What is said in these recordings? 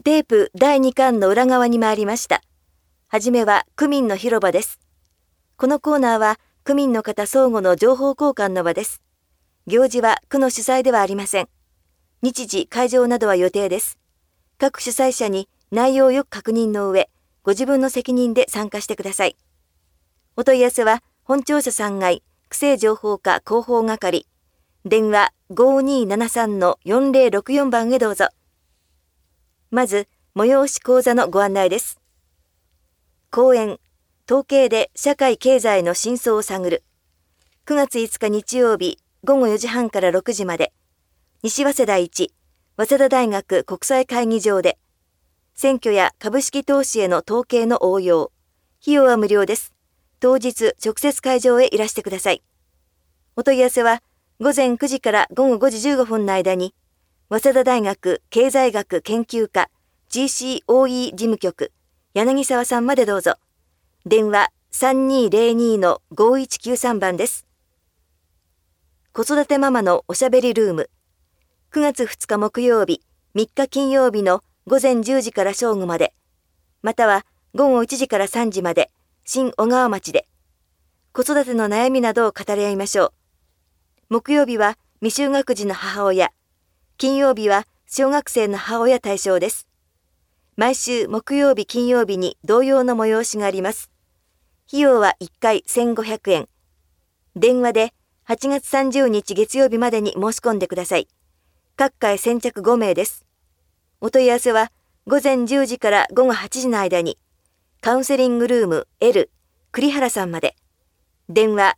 テープ第2巻の裏側に参りました。はじめは区民の広場です。このコーナーは区民の方相互の情報交換の場です。行事は区の主催ではありません。日時、会場などは予定です。各主催者に内容をよく確認の上、ご自分の責任で参加してください。お問い合わせは本庁舎3階区政情報課広報係、電話 5273-4064 番へどうぞ。まず、催し講座のご案内です。講演、統計で社会経済の真相を探る。9月5日日曜日午後4時半から6時まで、西早稲田1、早稲田大学国際会議場で、選挙や株式投資への統計の応用。費用は無料です。当日直接会場へいらしてください。お問い合わせは午前9時から午後5時15分の間に、早稲田大学経済学研究科 GCOE 事務局柳沢さんまでどうぞ。電話 3202-5193 番です。子育てママのおしゃべりルーム。9月2日木曜日、3日金曜日の午前10時から正午まで、または午後1時から3時まで、新小川町で、子育ての悩みなどを語り合いましょう。木曜日は未就学児の母親、金曜日は小学生の母親対象です。毎週木曜日金曜日に同様の催しがあります。費用は1回1500円。電話で8月30日月曜日までに申し込んでください。各回先着5名です。お問い合わせは午前10時から午後8時の間に、カウンセリングルーム L 栗原さんまで。電話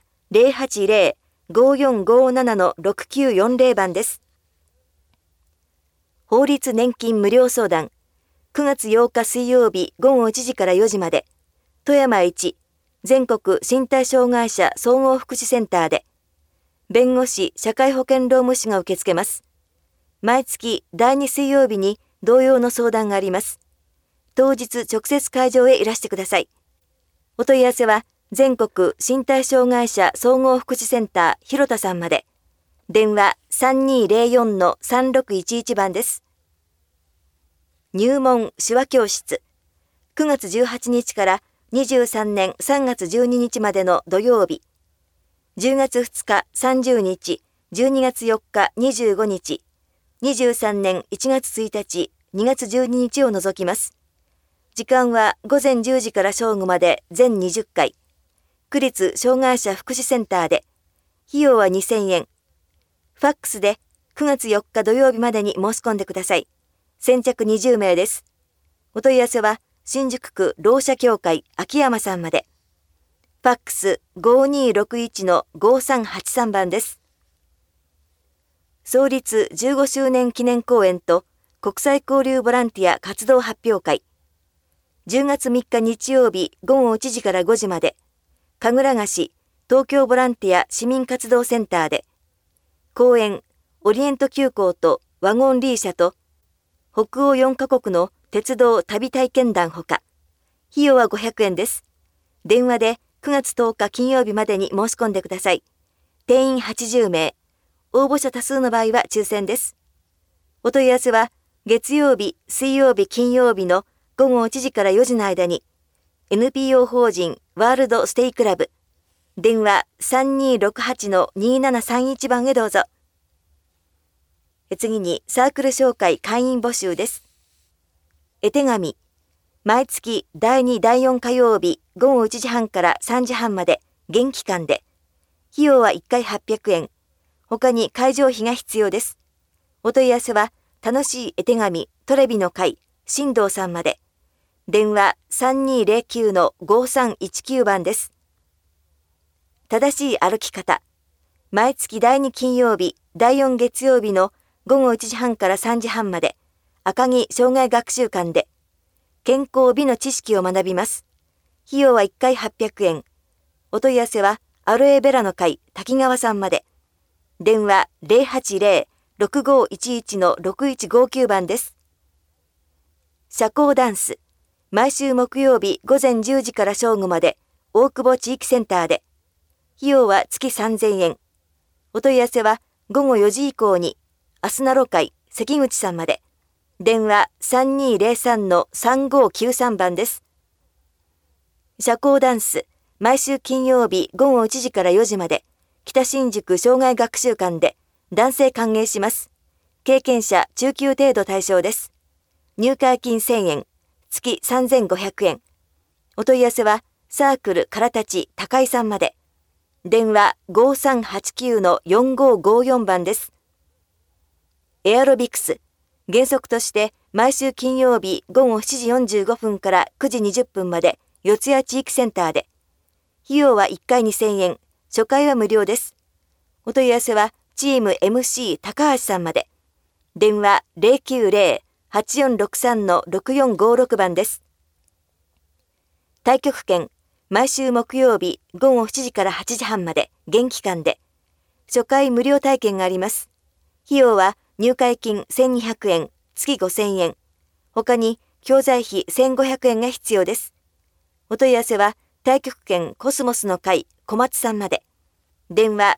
080-5457-6940 番です。法律年金無料相談。9月8日水曜日午後1時から4時まで。富山1全国身体障害者総合福祉センターで。弁護士社会保険労務士が受け付けます。毎月第2水曜日に同様の相談があります。当日直接会場へいらしてください。お問い合わせは全国身体障害者総合福祉センター広田さんまで。電話 3204-3611 番です。入門手話教室。9月18日から23年3月12日までの土曜日。10月2日30日、12月4日25日、23年1月1日、2月12日を除きます。時間は午前10時から正午まで全20回。区立障害者福祉センターで。費用は2000円。ファックスで9月4日土曜日までに申し込んでください。先着20名です。お問い合わせは新宿区ろう者協会秋山さんまで。ファックス 5261-5383 番です。創立15周年記念公演と国際交流ボランティア活動発表会。10月3日日曜日午後1時から5時まで、神楽菓東京ボランティア市民活動センターで、公演オリエント急行とワゴンリーシャと北欧4カ国の鉄道旅体験談ほか、費用は500円です。電話で9月10日金曜日までに申し込んでください。定員80名、応募者多数の場合は抽選です。お問い合わせは月曜日、水曜日、金曜日の午後1時から4時の間に NPO 法人ワールドステイクラブ電話 3268-2731 番へどうぞ。次にサークル紹介会員募集です。絵手紙毎月第2第4火曜日午後1時半から3時半まで現期間で、費用は1回800円。他に会場費が必要です。お問い合わせは楽しい絵手紙トレビの会新藤さんまで。電話 3209-5319 番です。正しい歩き方。毎月第2金曜日、第4月曜日の午後1時半から3時半まで、赤城障害学習館で、健康美の知識を学びます。費用は1回800円。お問い合わせはアロエベラの会滝川さんまで。電話 080-6511-6159 番です。社交ダンス。毎週木曜日午前10時から正午まで大久保地域センターで。費用は月3000円。お問い合わせは午後4時以降にアスナロ会関口さんまで。 電話3203-3593番です。社交ダンス、毎週金曜日午後1時から4時まで、北新宿障害学習館で男性歓迎します。経験者中級程度対象です。入会金1000円、月3500円。お問い合わせはサークルからたち高井さんまで。電話5389-4554番です。エアロビクス、原則として毎週金曜日午後7時45分から9時20分まで四谷地域センターで。費用は1回2000円、初回は無料です。お問い合わせはチーム MC 高橋さんまで。電話090-8463-6456番です。太極拳、毎週木曜日午後7時から8時半まで現期間で。初回無料体験があります。費用は入会金1200円、月5000円。他に教材費1500円が必要です。お問い合わせは太極拳コスモスの会小松さんまで。電話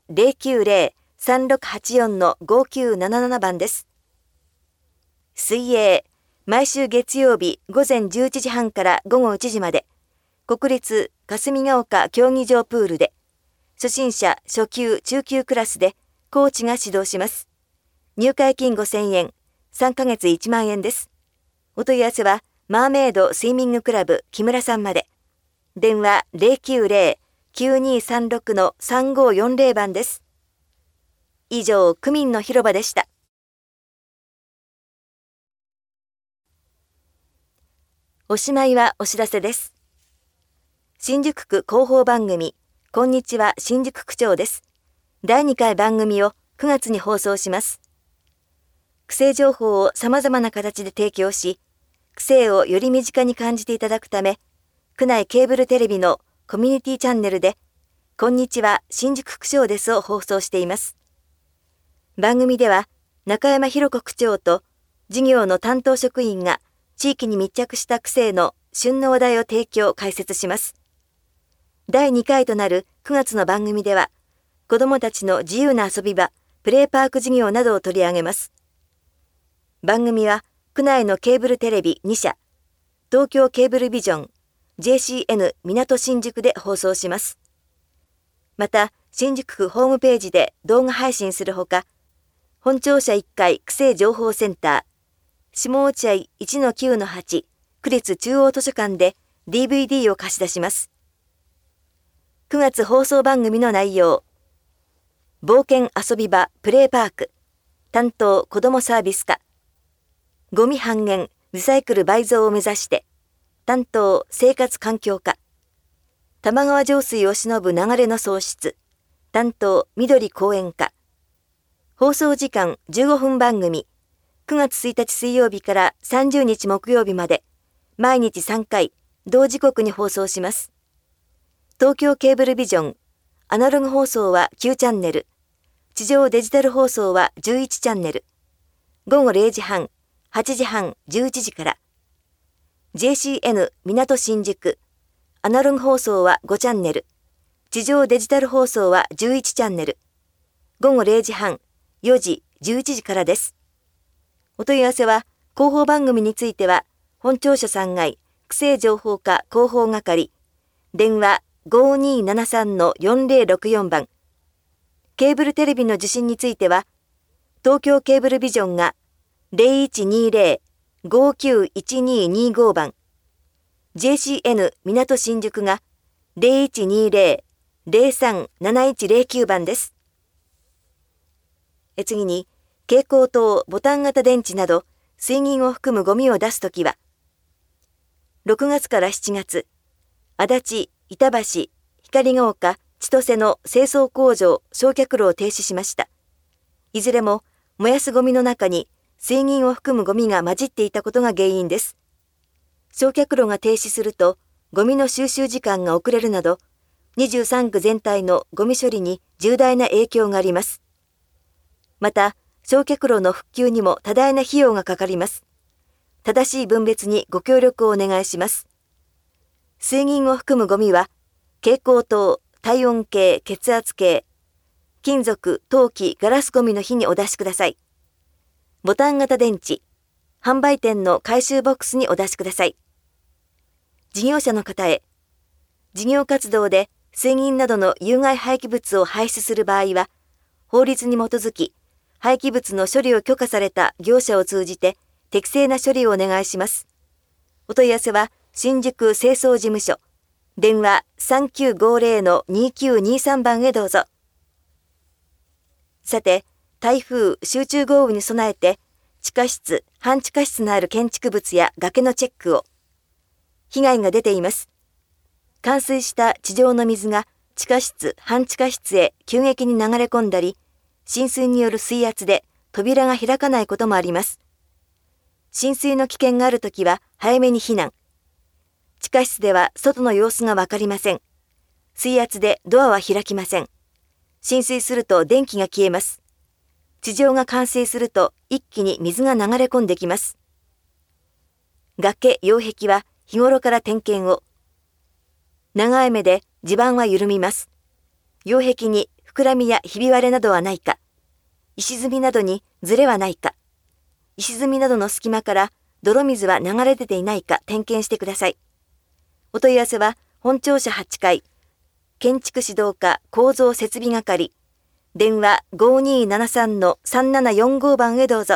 090-3684-5977番です。水泳、毎週月曜日午前11時半から午後1時まで、国立霞ヶ丘競技場プールで、初心者初級中級クラスでコーチが指導します。入会金5000円、3ヶ月1万円です。お問い合わせはマーメイドスイミングクラブ木村さんまで。電話090-9236-3540番です。以上、区民の広場でした。おしまいはお知らせです。新宿区広報番組、こんにちは新宿区長です。第2回番組を9月に放送します。区政情報を様々な形で提供し、区政をより身近に感じていただくため、区内ケーブルテレビのコミュニティチャンネルで、こんにちは新宿区長ですを放送しています。番組では、中山博子区長と事業の担当職員が地域に密着した区政の旬の話題を提供・解説します。第2回となる9月の番組では、子どもたちの自由な遊び場、プレイパーク事業などを取り上げます。番組は、区内のケーブルテレビ2社、東京ケーブルビジョン、JCN 港新宿で放送します。また、新宿区ホームページで動画配信するほか、本庁舎1階区政情報センター、下落合 1-9-8 区立中央図書館で DVD を貸し出します。9月放送番組の内容。冒険遊び場プレイパーク、担当子どもサービス課。ゴミ半減、リサイクル倍増を目指して、担当生活環境課。玉川上水を忍ぶ流れの創出、担当緑公園課。放送時間15分番組、9月1日水曜日から30日木曜日まで、毎日3回、同時刻に放送します。東京ケーブルビジョン、アナログ放送は9チャンネル、地上デジタル放送は11チャンネル、午後0時半、8時半、11時から、JCN 港新宿、アナログ放送は5チャンネル、地上デジタル放送は11チャンネル、午後0時半、4時、11時からです。お問い合わせは、広報番組については、本庁舎3階、区政情報課広報係、電話5273-4064番。ケーブルテレビの受信については、東京ケーブルビジョンが0120-591225番。JCN 港新宿が0120-037109番です。次に、蛍光灯、ボタン型電池など、水銀を含むゴミを出すときは、6月から7月、足立、板橋、光が丘、千歳の清掃工場、焼却炉を停止しました。いずれも、燃やすゴミの中に水銀を含むゴミが混じっていたことが原因です。焼却炉が停止すると、ゴミの収集時間が遅れるなど、23区全体のゴミ処理に重大な影響があります。また、焼却炉の復旧にも多大な費用がかかります。正しい分別にご協力をお願いします。水銀を含むゴミは、蛍光灯、体温計、血圧計、金属、陶器、ガラスゴミの日にお出しください。ボタン型電池、 販売店の回収ボックスにお出しください。事業者の方へ、事業活動で水銀などの有害廃棄物を排出する場合は、法律に基づき、廃棄物の処理を許可された業者を通じて適正な処理をお願いします。お問い合わせは、新宿清掃事務所、電話 3950-2923 番へどうぞ。さて、台風、集中豪雨に備えて、地下室、半地下室のある建築物や崖のチェックを。被害が出ています。冠水した地上の水が地下室、半地下室へ急激に流れ込んだり、浸水による水圧で扉が開かないこともあります。浸水の危険があるときは早めに避難。地下室では外の様子がわかりません。水圧でドアは開きません。浸水すると電気が消えます。地上が冠水すると一気に水が流れ込んできます。崖、擁壁は日頃から点検を。長い目で地盤は緩みます。擁壁に膨らみやひび割れなどはないか。石積みなどにずれはないか。石積みなどの隙間から泥水は流れ出ていないか点検してください。お問い合わせは本庁舎8階、建築指導課構造設備係、電話 5273-3745 番へどうぞ。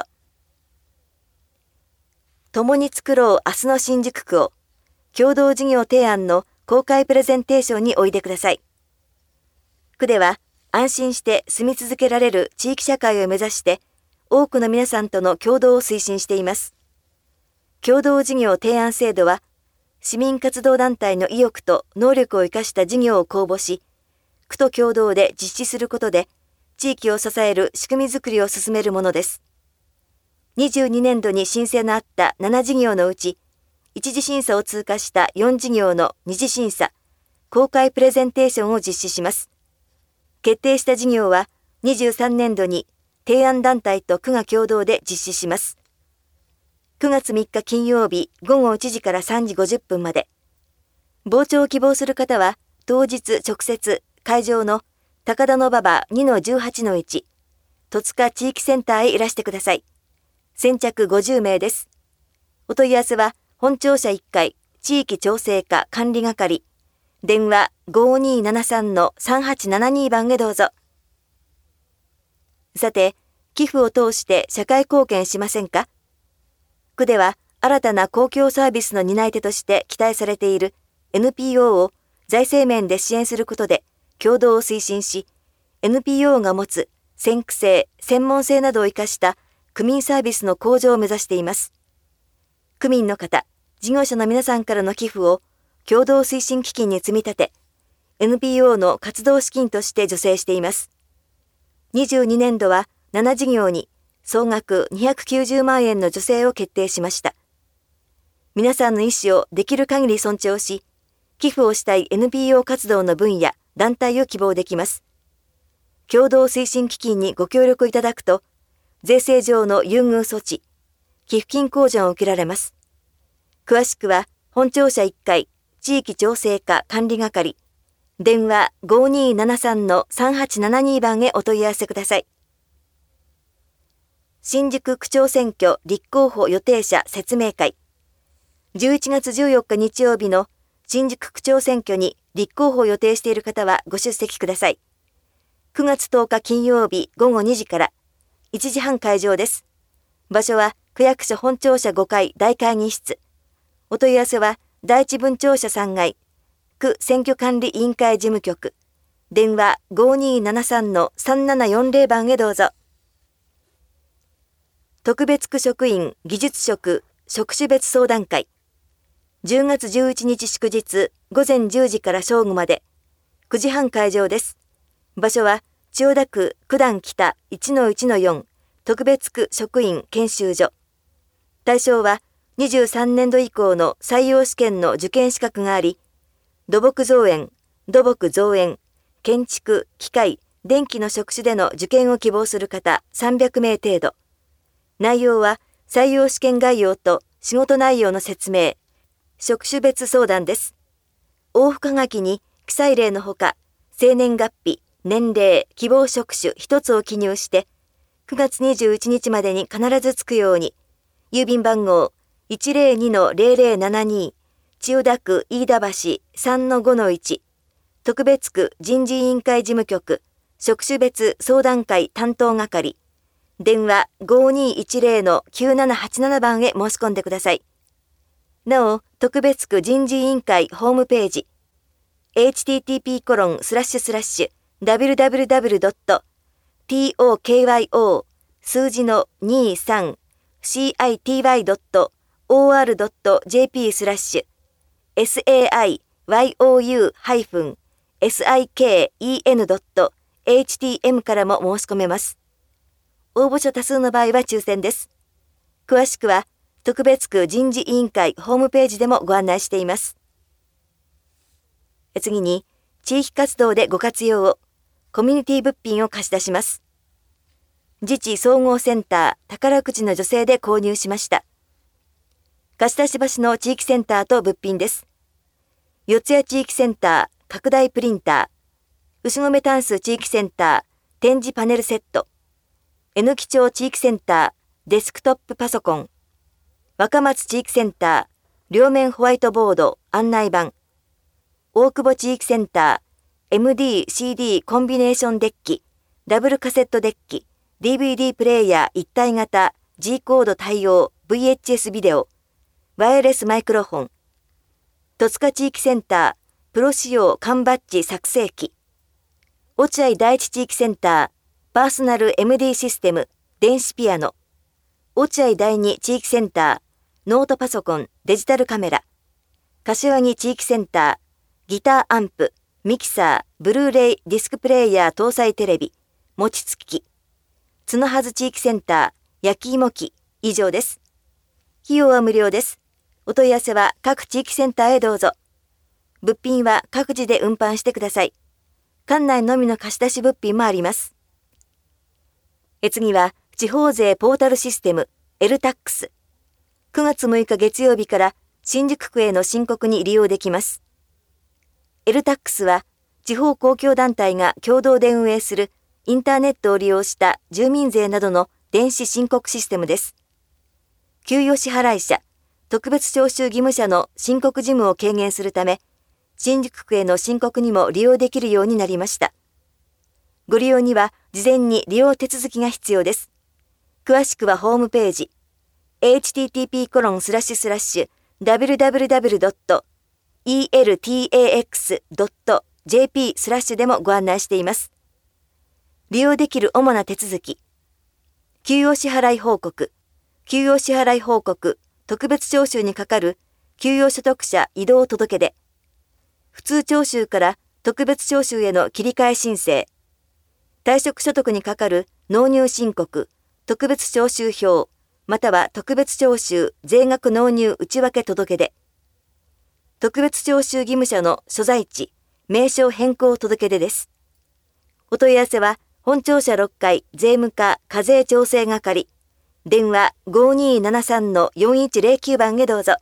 共に作ろう明日の新宿区を、共同事業提案の公開プレゼンテーションにおいでください。区では安心して住み続けられる地域社会を目指して、多くの皆さんとの共同を推進しています。共同事業提案制度は、市民活動団体の意欲と能力を生かした事業を公募し、区と共同で実施することで、地域を支える仕組みづくりを進めるものです。22年度に申請のあった7事業のうち、一次審査を通過した4事業の二次審査、公開プレゼンテーションを実施します。決定した事業は、23年度に提案団体と区が共同で実施します。9月3日金曜日午後1時から3時50分まで。傍聴を希望する方は、当日直接会場の高田馬場 2-18-1 戸塚地域センターへいらしてください。先着50名です。お問い合わせは本庁舎1階地域調整課管理係、電話 5273-3872 番へどうぞ。さて、寄付を通して社会貢献しませんか？区では新たな公共サービスの担い手として期待されている NPO を財政面で支援することで共同を推進し、NPO が持つ先駆性、専門性などを生かした区民サービスの向上を目指しています。区民の方、事業者の皆さんからの寄付を共同推進基金に積み立て、NPO の活動資金として助成しています。22年度は7事業に総額290万円の助成を決定しました。皆さんの意思をできる限り尊重し、寄付をしたい NPO 活動の分野、団体を希望できます。共同推進基金にご協力いただくと、税制上の優遇措置、寄付金控除を受けられます。詳しくは、本庁舎1階、地域調整課管理係、電話 5273-3872 番へお問い合わせください。新宿区長選挙立候補予定者説明会。11月14日日曜日の新宿区長選挙に立候補を予定している方はご出席ください。9月10日金曜日午後2時から1時半会場です。場所は区役所本庁舎5階大会議室。お問い合わせは第一分庁舎3階区選挙管理委員会事務局。電話 5273-3740 番へどうぞ。特別区職員技術職職種別相談会。10月11日祝日午前10時から正午まで9時半会場です。場所は千代田区九段北 1-1-4 特別区職員研修所。対象は23年度以降の採用試験の受験資格があり、土木造園、土木造園、建築、機械、電気の職種での受験を希望する方300名程度。内容は採用試験概要と仕事内容の説明、職種別相談です。往復はがきに記載例のほか、生年月日、年齢、希望職種一つを記入して、9月21日までに必ずつくように、 郵便番号 102-0072 千代田区飯田橋 3-5-1 特別区人事委員会事務局職種別相談会担当係電話 5210-9787 番へ申し込んでください。なお、特別区人事委員会ホームページ http://www.tokyo 数字の 23city.or.jp/sayou-siken.htm からも申し込めます。応募者多数の場合は抽選です。詳しくは特別区人事委員会ホームページでもご案内しています。次に、地域活動でご活用を、コミュニティ物品を貸し出します。自治総合センター宝くじの女性で購入しました。貸し出し橋の地域センターと物品です。四谷地域センター拡大プリンター、牛込タンス地域センター展示パネルセット、榎木町地域センターデスクトップパソコン、若松地域センター両面ホワイトボード案内板、大久保地域センター MD/CD コンビネーションデッキ、ダブルカセットデッキ、DVD プレイヤー一体型 G コード対応 VHS ビデオ、ワイヤレスマイクロフォン、戸塚地域センタープロ仕様缶バッジ作成機、落合第一地域センターパーソナル MD システム電子ピアノ、落合第二地域センターノートパソコンデジタルカメラ、柏木地域センターギターアンプミキサーブルーレイディスクプレイヤー搭載テレビ餅つき機、角筈地域センター焼き芋機以上です。費用は無料です。お問い合わせは各地域センターへどうぞ。物品は各自で運搬してください。館内のみの貸し出し物品もあります。次は地方税ポータルシステム LTAX。9月6日月曜日から新宿区への申告に利用できます。LTAX は地方公共団体が共同で運営するインターネットを利用した住民税などの電子申告システムです。給与支払い者、特別徴収義務者の申告事務を軽減するため、新宿区への申告にも利用できるようになりました。ご利用には事前に利用手続きが必要です。詳しくはホームページ、http://www.eltax.jp/ でもご案内しています。利用できる主な手続き、給与支払い報告、給与支払い報告、特別徴収にかかる給与所得者移動届出、普通徴収から特別徴収への切り替え申請、退職所得にかかる納入申告、特別徴収票、または特別徴収税額納入内訳届出、特別徴収義務者の所在地、名称変更届出です。お問い合わせは本庁舎6階税務課課税調整係、電話 5273-4109 番へどうぞ。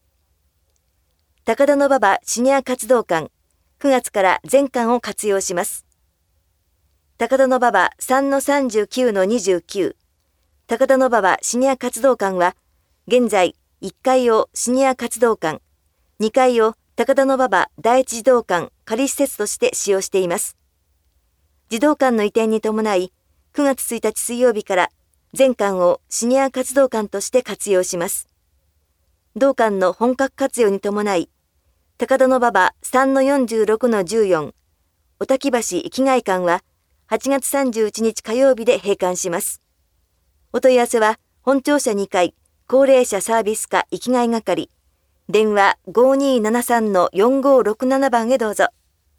高田馬場シニア活動館、9月から全館を活用します。高田馬場 3-39-29、高田馬場シニア活動館は、現在1階をシニア活動館、2階を高田馬場第一児童館仮施設として使用しています。児童館の移転に伴い、9月1日水曜日から全館をシニア活動館として活用します。同館の本格活用に伴い、高田馬場 3-46-14、おたき橋生きがい館は8月31日火曜日で閉館します。お問い合わせは本庁舎2階高齢者サービス課生きがい係、電話 5273-4567 番へどうぞ。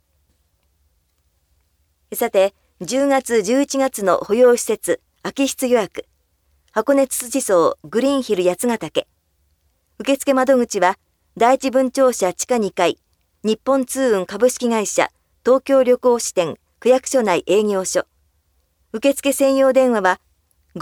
さて、10月11月の保養施設空き室予約、箱根つつじ荘グリーンヒル八ヶ岳。受付窓口は第一分庁舎地下2階日本通運株式会社東京旅行支店区役所内営業所。受付専用電話は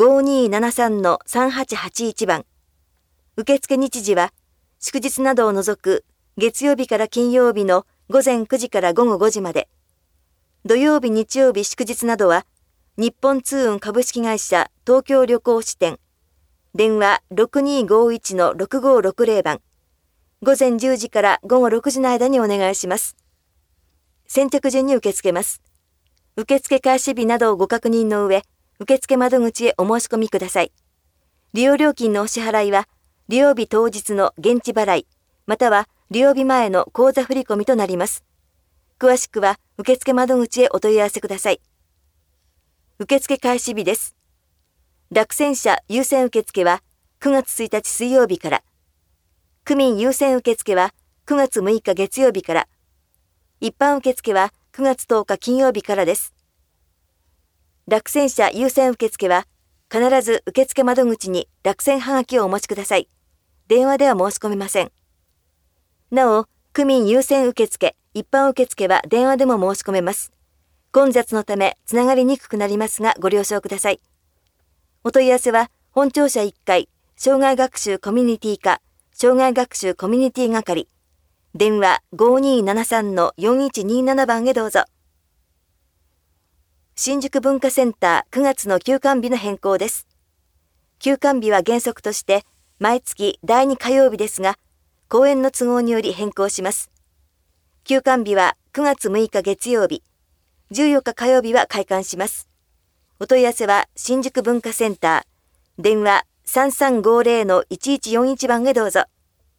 5273-3881 番。受付日時は祝日などを除く月曜日から金曜日の午前9時から午後5時まで。土曜日日曜日祝日などは日本通運株式会社東京旅行支店電話 6251-6560 番。午前10時から午後6時の間にお願いします。先着順に受け付けます。受付開始日などをご確認の上、受付窓口へお申し込みください。利用料金のお支払いは、利用日当日の現地払い、または利用日前の口座振込となります。詳しくは受付窓口へお問い合わせください。受付開始日です。落選者優先受付は9月1日水曜日から、区民優先受付は9月6日月曜日から、一般受付は9月10日金曜日からです。落選者優先受付は必ず受付窓口に落選はがきをお持ちください。電話では申し込めません。なお、区民優先受付、一般受付は電話でも申し込めます。混雑のためつながりにくくなりますがご了承ください。お問い合わせは本庁舎1階、障害学習コミュニティ課、障害学習コミュニティ係、電話 5273-4127 番へどうぞ。新宿文化センター9月の休館日の変更です。休館日は原則として毎月第2火曜日ですが、公演の都合により変更します。休館日は9月6日月曜日、14日火曜日は開館します。お問い合わせは新宿文化センター、電話 3350-1141 番へどうぞ。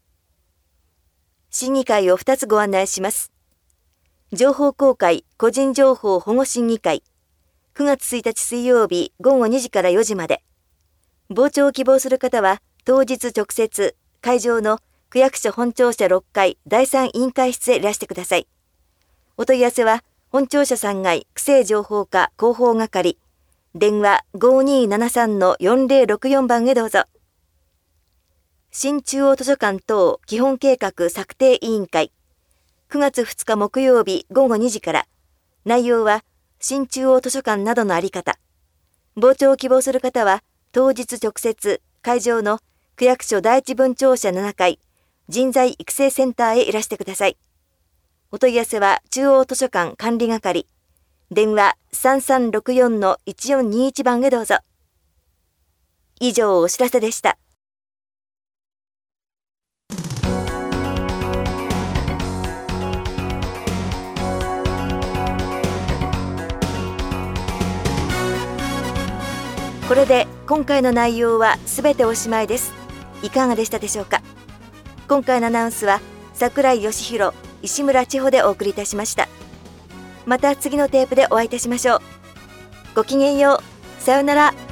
審議会を2つご案内します。情報公開個人情報保護審議会、9月1日水曜日午後2時から4時まで。傍聴を希望する方は当日直接会場の区役所本庁舎6階第3委員会室へいらしてください。お問い合わせは本庁舎3階区政情報課広報係、電話 5273-4064 番へどうぞ。新中央図書館等基本計画策定委員会、9月2日木曜日午後2時から。内容は新中央図書館などのあり方。傍聴を希望する方は当日直接会場の区役所第一分庁舎7階人材育成センターへいらしてください。お問い合わせは中央図書館管理係、電話 3364-1421 番へどうぞ。以上お知らせでした。これで今回の内容はすべておしまいです。いかがでしたでしょうか。今回のアナウンスは櫻井義弘、石村千穂でお送りいたしました。また次のテープでお会いいたしましょう。ごきげんよう。さようなら。